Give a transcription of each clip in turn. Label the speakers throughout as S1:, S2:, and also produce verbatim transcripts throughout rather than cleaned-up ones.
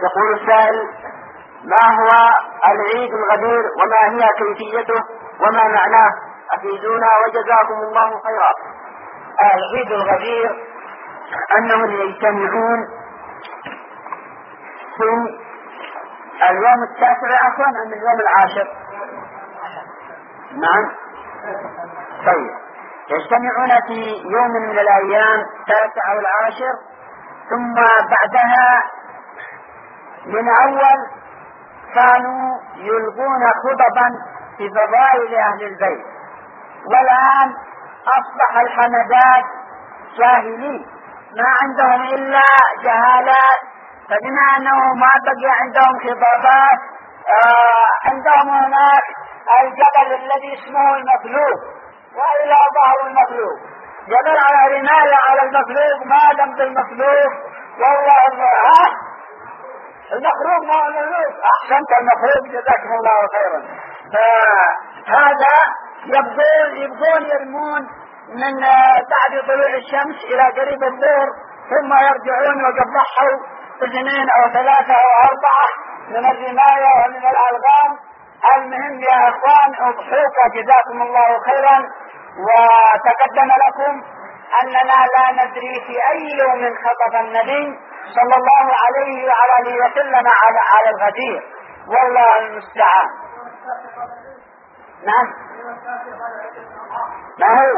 S1: يقول السائل: ما هو العيد الغدير وما هي كيفيته وما معناه؟ أفيدونا وجزاكم الله خيرا.
S2: العيد الغدير أنهم يجتمعون في اليوم التاسع عفوا أم اليوم العاشر؟ نعم طيب، يجتمعون في يوم من الأيام التاسع أو العاشر، ثم بعدها من أول كانوا يلقون خطبا في فضائل أهل البيت، والآن أصبح الحمدات جاهلين، ما عندهم إلا جهالات، فبما أنه ما بقي عندهم خطابات آه عندهم هناك الجبل الذي اسمه المخلوق، وإلى ظهر المخلوق جبل على رمال على المخلوق، ما دمت المخلوق والله الله المخلوق ما هو المخلوق، أحسنت المخلوق جزاكم الله خيرا. فهذا يبدون يبدون يرمون من بعد طلوع الشمس إلى قريب الظهر، ثم يرجعون وقد ضحوا اثنين أو ثلاثة أو أربعة من الرماية ومن الألغام. المهم يا أخوان اضحوك جزاكم الله خيرا. وتقدم لكم أننا لا ندري في أي يوم خطب النبي صلى الله عليه وعلى آله وسلم على على الغدير، والله المستعان. نعم ما هو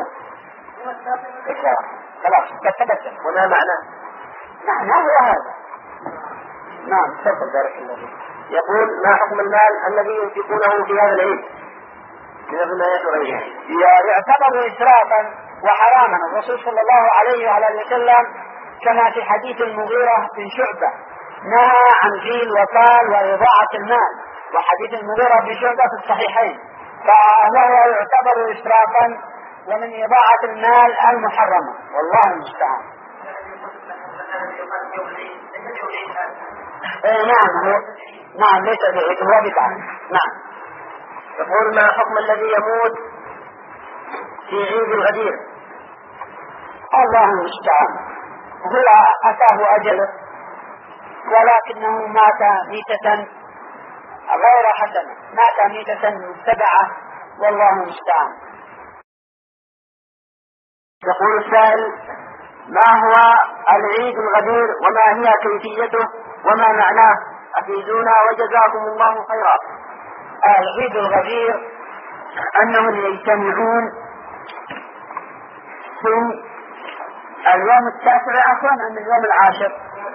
S2: خلاص تتبسم
S1: وما معناه؟
S2: معناه هو هذا. نعم تفضل بارك الله فيك.
S1: يقول: ما حكم المال الذي ينفقونه في هذا العيد من الرماية وغيرها؟
S2: يعتبر إسرافا وحراما. الرسول صلى الله عليه وعلى آله وسلم كما في حديث المغيرة بن شعبة نهى عن جيل وقال وإضاعة المال، وحديث المغيرة بن شعبة في الصحيحين، فهو يعتبر إسرافا ومن إضاعة المال المحرمة، والله المستعان. إيه نعم هو نعم ليس بعيد، هو بدعة. نعم.
S1: يقول: ما حكم الذي يموت في عيد الغدير؟
S2: الله المستعان. هو أتاه أجله ولكنه مات ميتة غير حسنة، مات ميتة متبعة، والله المستعان.
S1: يقول السائل: ما هو العيد الغدير وما هي كيفيته وما معناه؟ أفيدونا وجزاكم الله خيرا.
S2: العيد الغدير أنهم يجتمعون في اليوم التاسع عفوا أم اليوم العاشر؟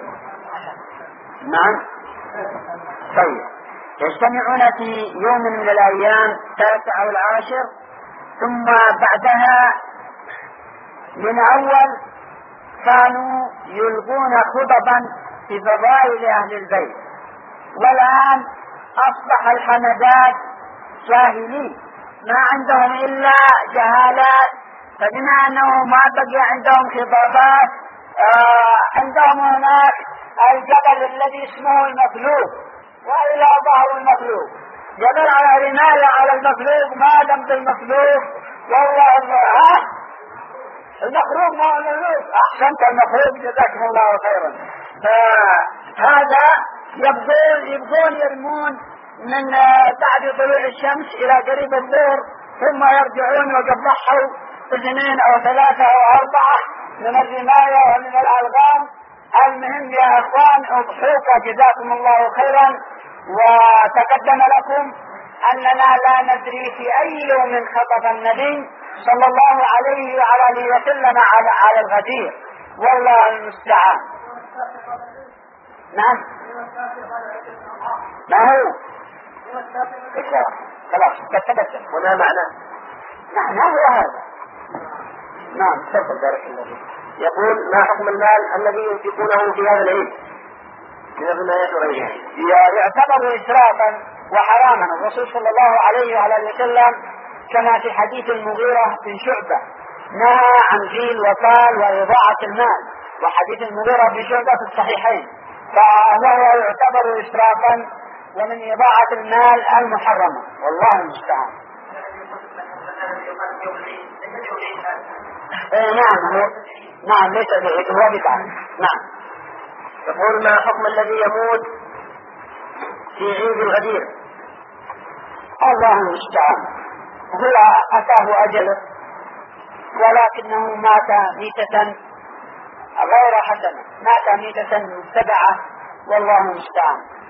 S2: نعم طيب، يجتمعون في يوم من الأيام التاسع أو العاشر، ثم بعدها من أول كانوا يلقون خطبا في فضائل أهل البيت، والآن أصبح الحمدات جاهلين، ما عندهم إلا جهالات، فبما أنه ما بقي عندهم خطابات آه عندهم هناك الجبل الذي اسمه المخلوق، وإلى ظهر المخلوق جبل على رمال على المخلوق، ما دمت المخلوق والله الله المخلوق ما هو المخلوق، أحسنت المخلوق جزاكم الله خيرا. فهذا يبدون يبدون يرمون من بعد طلوع الشمس إلى قريب الظهر، ثم يرجعون وقد ضحوا اثنين أو ثلاثة أو أربعة من الرماية ومن الألغام. المهم يا أخوان اضحوك جزاكم الله خيرا. وتقدم لكم أننا لا ندري في أي يوم خطب النبي صلى الله عليه وعلى آله وسلم على على الغدير، والله المستعان. نعم ما هو خلاص تتبسم
S1: وما معناه؟
S2: معناه هو هذا. نعم تفضل بارك الله فيك.
S1: يقول: ما حكم المال الذي ينفقونه في هذا العيد من الرماية وغيرها؟
S2: يعتبر إسرافا وحراما. الرسول صلى الله عليه وعلى آله وسلم كما في حديث المغيرة بن شعبة نهى عن جيل وقال وإضاعة المال، وحديث المغيرة بن شعبة في الصحيحين، فهو يعتبر إسرافا ومن إضاعة المال المحرمة، والله المستعان. إيه نعم هو نعم ليس بعيد، هو بدعة. نعم.
S1: يقول: ما حكم الذي يموت في عيد الغدير؟
S2: الله المستعان. هو أتاه أجله ولكنه مات ميتة غير حسنة، مات ميتة متبعة، والله المستعان.